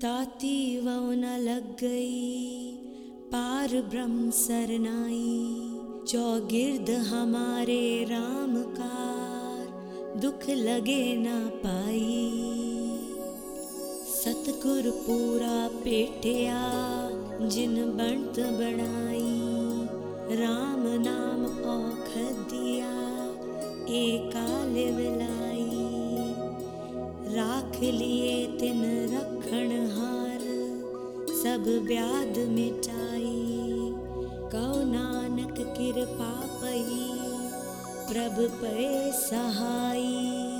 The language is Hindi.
ताती वह न लग गई पार ब्रह्म सरनाई। चौगिर्द हमारे राम कार दुख लगे न पाई। सतगुर पूरा पेटिया जिन बनत बनाई। राम नाम औखद दिया एकाल विलाई। राख लिए तिन रखण हार सब व्याध मिटाई। कौ नानक कृपा पई प्रभ पे सहाई।